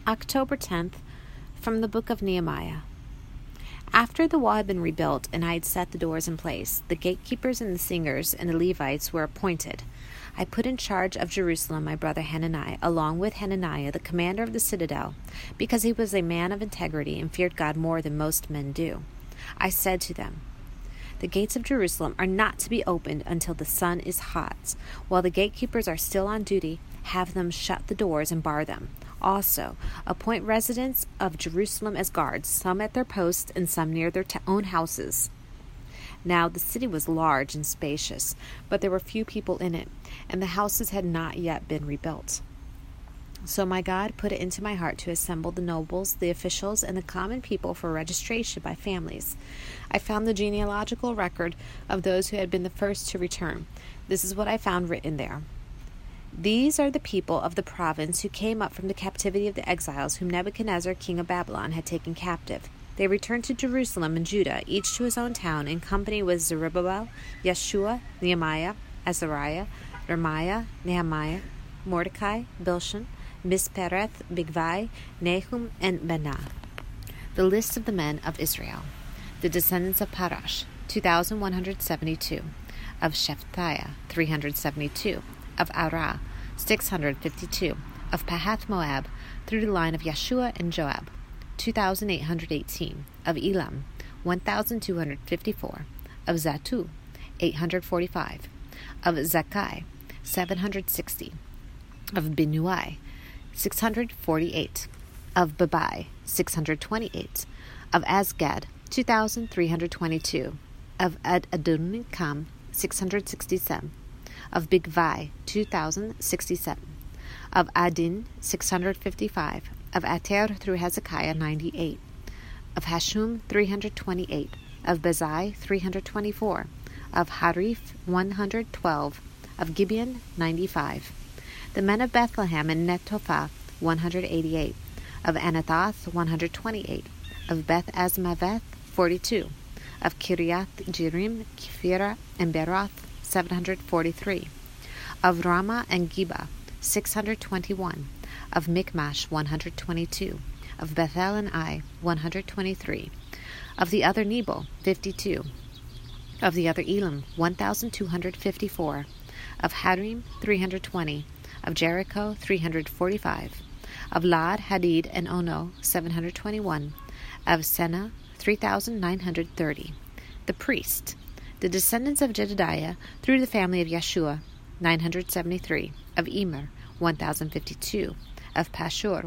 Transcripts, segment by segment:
October 10th, from the book of Nehemiah. After the wall had been rebuilt and I had set the doors in place, the gatekeepers and the singers and the Levites were appointed. I put in charge of Jerusalem my brother Hananiah, along with Hananiah, the commander of the citadel, because he was a man of integrity and feared God more than most men do. I said to them, "The gates of Jerusalem are not to be opened until the sun is hot. While the gatekeepers are still on duty, have them shut the doors and bar them. Also, appoint residents of Jerusalem as guards, some at their posts and some near their own houses." Now the city was large and spacious, but there were few people in it, and the houses had not yet been rebuilt. So my God put it into my heart to assemble the nobles, the officials, and the common people for registration by families. I found the genealogical record of those who had been the first to return. This is what I found written there. These are the people of the province who came up from the captivity of the exiles whom Nebuchadnezzar, king of Babylon, had taken captive. They returned to Jerusalem and Judah, each to his own town, in company with Zerubbabel, Yeshua, Nehemiah, Azariah, Ramiah, Nehemiah, Mordecai, Bilshan, Mispereth, Bigvai, Nahum, and Benah. The list of the men of Israel. The descendants of Parash, 2,172. Of Shephatiah, 372. Of Arah, 652. Of Pahath Moab, through the line of Yeshua and Joab, 2,818. Of Elam, 1,254. Of Zatu, 845. Of Zakkai, 760. Of Binuai, 648. Of Babai, 628. Of Azgad, 2,322. Of Adonikam, 667. Of Bigvai, 2,067. Of Adin, 655. Of Ater through Hezekiah, 98. Of Hashum, 328. Of Bezai, 324. Of Harif, 112. Of Gibeon, 95. The men of Bethlehem and Netophah, 188. Of Anathoth, 128. Of Beth Azmaveth, 42. Of Kiriath Jearim, Kephirah, and Beroth, 743. Of Ramah and Geba, 621. Of Michmash, 122. Of Bethel and Ai, 123. Of the other Nebo, 52. Of the other Elam, 1,254. Of Harim, 320. Of Jericho, 345. Of Lad, Hadid, and Ono, 721. Of Senah, 3,930. The priest. The descendants of Jedediah, through the family of Yeshua, 973. Of Emer, 1,052. Of Pashur,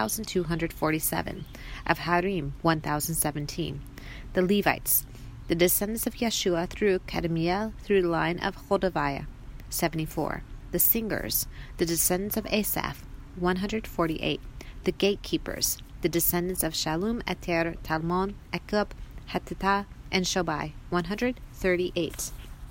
1,247. Of Harim, 1,017. The Levites. The descendants of Yeshua, through Kadmiel, through the line of Hodaviah, 74. The singers. The descendants of Asaph, 148. The gatekeepers. The descendants of Shalom, Ater, Talmon, Akub, Hatita, and Shobai, 138.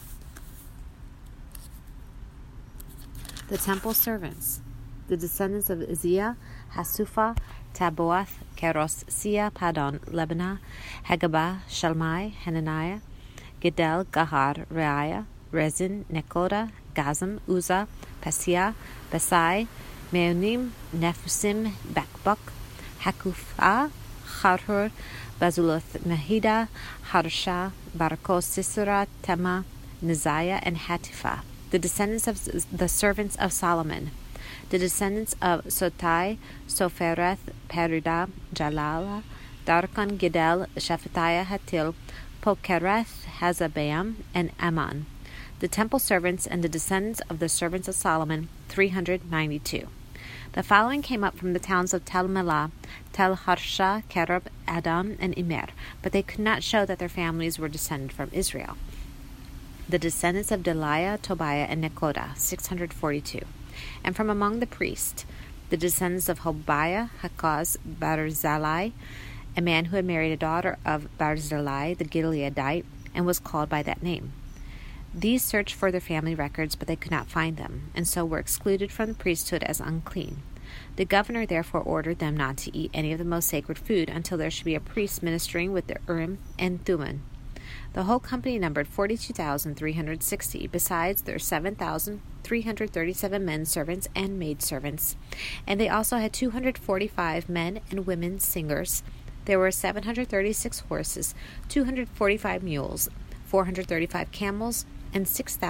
The temple servants. The descendants of Uzziah, Hasufa, Taboath, Keros, Sia, Padon, Lebanah, Hagabah, Shalmai, Hananiah, Gedel, Gahar, Reaiah, Rezin, Nekoda, Gazam, Uzzah, Paseah, Besai, Meonim, Nephusim, Bakbuk, Hakufah, Harhur, Bazuloth, Mahida, Harsha, Barakos, Sisera, Tema, Neziah, and Hatipha. The descendants of the servants of Solomon. The descendants of Sotai, Sophereth, Perida, Jalala, Darkon, Gidel, Shephatiah, Hatil, Pokereth, Hazabeam, and Ammon. The temple servants and the descendants of the servants of Solomon, 392. The following came up from the towns of Tel Melah, Tel Harsha, Kerub, Adon, and Immer, but they could not show that their families were descended from Israel. The descendants of Deliah, Tobiah, and Nekoda, 642. And from among the priests, the descendants of Hobiah, Hakaz, Barzillai, a man who had married a daughter of Barzillai the Gileadite, and was called by that name. These searched for their family records, but they could not find them, and so were excluded from the priesthood as unclean. The governor therefore ordered them not to eat any of the most sacred food until there should be a priest ministering with the Urim and Thummim. The whole company numbered 42,360, besides their 7,337 men servants and maidservants. And they also had 245 men and women singers. There were 736 horses, 245 mules, 435 camels, and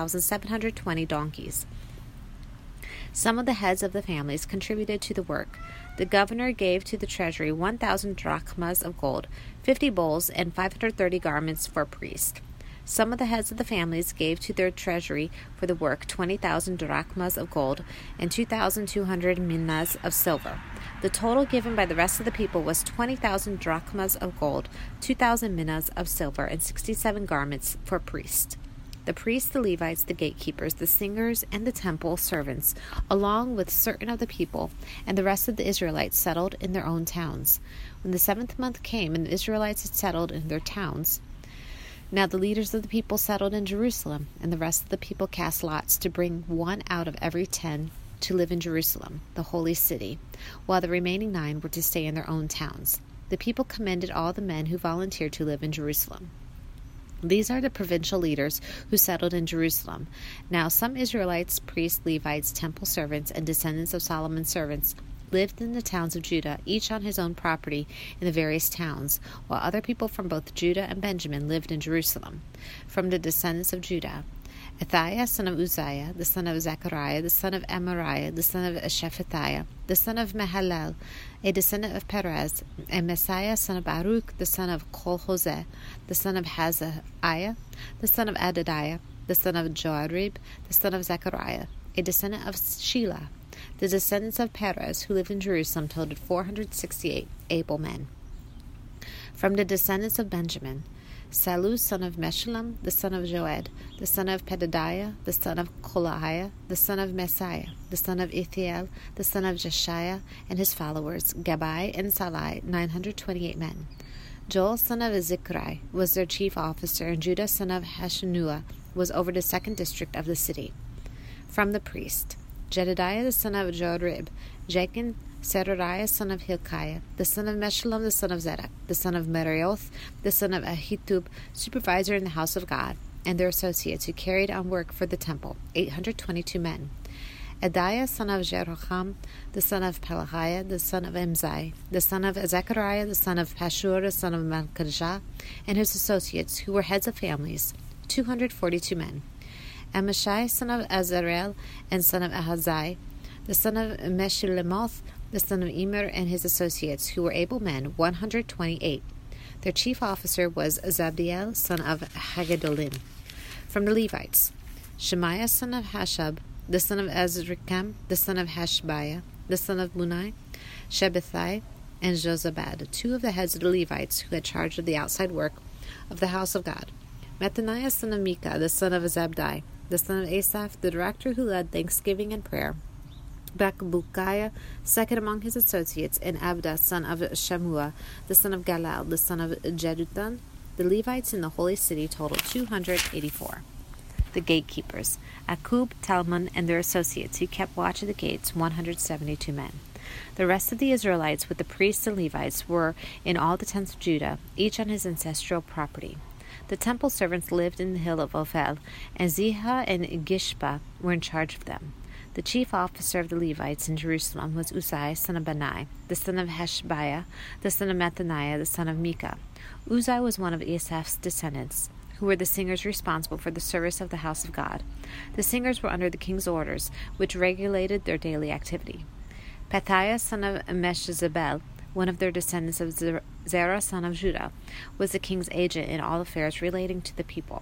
6,720 donkeys. Some of the heads of the families contributed to the work. The governor gave to the treasury 1,000 drachmas of gold, 50 bowls, and 530 garments for priests. Some of the heads of the families gave to their treasury for the work 20,000 drachmas of gold and 2,200 minas of silver. The total given by the rest of the people was 20,000 drachmas of gold, 2,000 minas of silver, and 67 garments for priests. The priests, the Levites, the gatekeepers, the singers, and the temple servants, along with certain of the people, and the rest of the Israelites settled in their own towns. When the 7th month came, and the Israelites had settled in their towns, now the leaders of the people settled in Jerusalem, and the rest of the people cast lots to bring one out of every 10 to live in Jerusalem, the holy city, while the remaining 9 were to stay in their own towns. The people commended all the men who volunteered to live in Jerusalem. These are the provincial leaders who settled in Jerusalem. Now some Israelites, priests, Levites, temple servants, and descendants of Solomon's servants lived in the towns of Judah, each on his own property in the various towns, while other people from both Judah and Benjamin lived in Jerusalem. From the descendants of Judah, Athaiah, son of Uzziah, the son of Zechariah, the son of Amariah, the son of Shephatiah, the son of Mahalalel, a descendant of Perez, and Messiah, son of Baruch, the son of Kol-Hoseh, the son of Hazaiah, the son of Adadiah, the son of Joarib, the son of Zechariah, a descendant of Shelah. The descendants of Perez, who lived in Jerusalem, totaled 468 able men. From the descendants of Benjamin, Sallu, son of Meshullam, the son of Joed, the son of Pedadiah, the son of Kolaiah, the son of Messiah, the son of Ithiel, the son of Jeshiah, and his followers, Gabai and Salai, 928 men. Joel, son of Zikri, was their chief officer, and Judah, son of Hashanuah, was over the 2nd district of the city. From the priest, Jedediah, the son of Joarib, Jachin, Serariah, son of Hilkiah, the son of Meshullam, the son of Zedek, the son of Merioth, the son of Ahitub, supervisor in the house of God, and their associates who carried on work for the temple, 822 men. Adiah, son of Jeroham, the son of Pelahiah, the son of Imzai, the son of Zechariah, the son of Pashur, the son of Malchijah, and his associates, who were heads of families, 242 men. Amashai, son of Azarel, and son of Ahazai, the son of Meshillemoth, the son of Emer, and his associates, who were able men, 128. Their chief officer was Zabdiel, son of Haggedolim. From the Levites, Shemaiah, son of Hashab, the son of Azrikam, the son of Hashbiah, the son of Bunai, Shebbethai, and Jozabad, 2 of the heads of the Levites who had charge of the outside work of the house of God. Mattaniah, son of Micah, the son of Zabdi, the son of Asaph, the director who led thanksgiving and prayer. Bakbukiah, second among his associates, and Abda, son of Shammua, the son of Galal, the son of Jeduthun. The Levites in the holy city totaled 284. The gatekeepers, Akub, Talmon, and their associates, who kept watch at the gates, 172 men. The rest of the Israelites, with the priests and Levites, were in all the tents of Judah, each on his ancestral property. The temple servants lived in the hill of Ophel, and Ziha and Gishpa were in charge of them. The chief officer of the Levites in Jerusalem was Uzziah, son of Bani, the son of Hashbiah, the son of Mattaniah, the son of Micah. Uzziah was one of Asaph's descendants, who were the singers responsible for the service of the house of God. The singers were under the king's orders, which regulated their daily activity. Pethiah, son of Meshezabel, one of their descendants of Zerah, son of Judah, was the king's agent in all affairs relating to the people.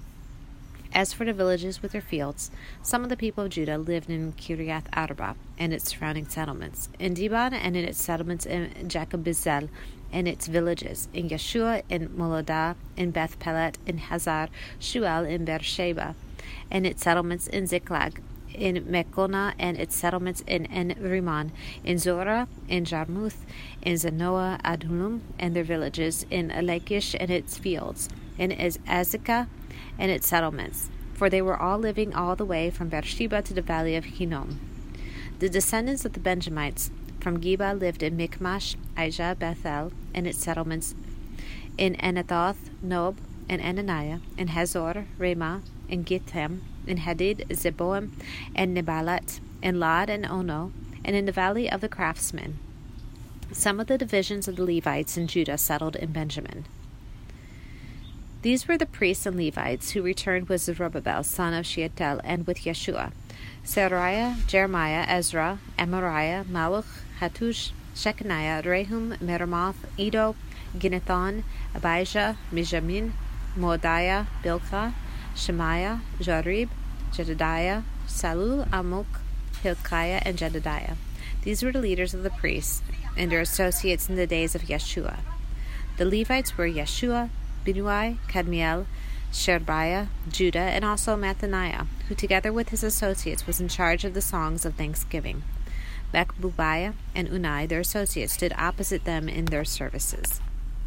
As for the villages with their fields, some of the people of Judah lived in Kiriath Arba and its surrounding settlements, in Dibon and in its settlements, in Jacobizel and its villages, in Yeshua, in Moladah, in Beth Pelet, in Hazar Shual, in Beersheba, and its settlements, in Ziklag, in Mekona and its settlements, in En-Rimmon, in Zorah, in Jarmuth, in Zanoah, Adullam and their villages, in Lachish and its fields, in Azekah and its settlements, for they were all living all the way from Beersheba to the valley of Hinnom. The descendants of the Benjamites from Geba lived in Michmash, Aijah, Bethel, and its settlements, in Anathoth, Nob, and Ananiah, and Hazor, Ramah, and Gittim, and Hadid, Zeboim, and Nebalat, and Lod, and Ono, and in the valley of the craftsmen. Some of the divisions of the Levites in Judah settled in Benjamin. These were the priests and Levites who returned with Zerubbabel, son of Shealtiel, and with Yeshua: Seraiah, Jeremiah, Ezra, Amariah, Maluch, Hattush, Shechaniah, Rehum, Meremoth, Iddo, Ginnethon, Abijah, Mijamin, Moadiah, Bilgah, Shemaiah, Jarib, Jedediah, Salul, Amok, Hilkiah, and Jedediah. These were the leaders of the priests and their associates in the days of Yeshua. The Levites were Yeshua, Binnui, Kadmiel, Sherebiah, Judah, and also Mattaniah, who together with his associates was in charge of the songs of thanksgiving. Bakbukiah and Unai, their associates, stood opposite them in their services.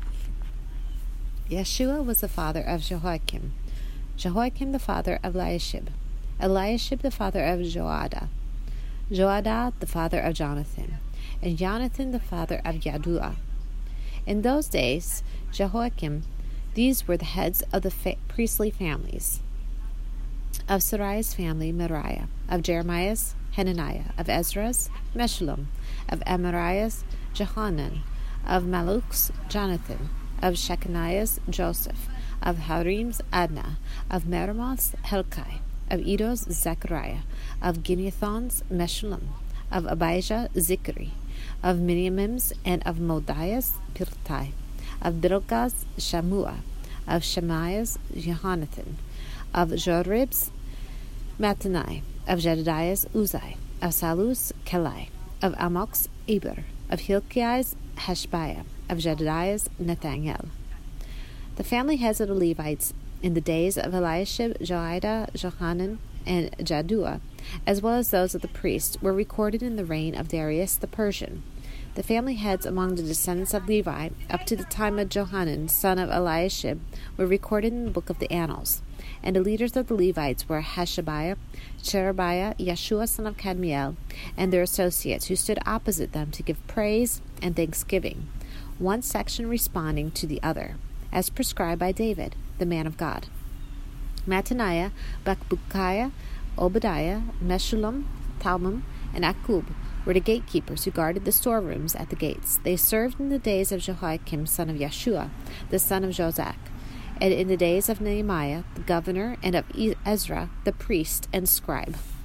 Yeshua was the father of Jehoiakim, Jehoiakim the father of Eliashib, Eliashib the father of Joadah, Joadah the father of Jonathan, and Jonathan the father of Yaddua. In those days, Jehoiakim, these were the heads of the priestly families. Of Seraiah's family, Meraiah; of Jeremiah's, Hananiah; of Ezra's, Meshullam; of Amariah's, Johanan; of Maluch's, Jonathan; of Shechaniah's, Joseph; of Harim's, Adnah; of Meremoth's, Helkai; of Iddo's, Zechariah; of Ginnethon's, Meshullam; of Abijah, Zichri; of Miniamim's and of Moadiah's, Piltai; of Bilgah's, Shammua; of Shemaiah's, Jehonathan; of Jorib's, Mattaniah; of Jedediah's, Uzai; of Sallu's, Kelai; of Amok's, Eber; of Hilkiah's, Hashbiah; of Jedediah's, Nathaniel. The family heads of the Levites in the days of Eliashib, Joiada, Johanan, and Jaddua, as well as those of the priests, were recorded in the reign of Darius the Persian. The family heads among the descendants of Levi, up to the time of Johanan, son of Eliashib, were recorded in the book of the Annals. And the leaders of the Levites were Hashabiah, Sherebiah, Yeshua son of Kadmiel, and their associates, who stood opposite them to give praise and thanksgiving, one section responding to the other, as prescribed by David, the man of God. Mattaniah, Bakbukiah, Obadiah, Meshullam, Talmum, and Akub were the gatekeepers who guarded the storerooms at the gates. They served in the days of Jehoiakim, son of Yeshua, the son of Jozac, and in the days of Nehemiah, the governor, and of Ezra, the priest and scribe.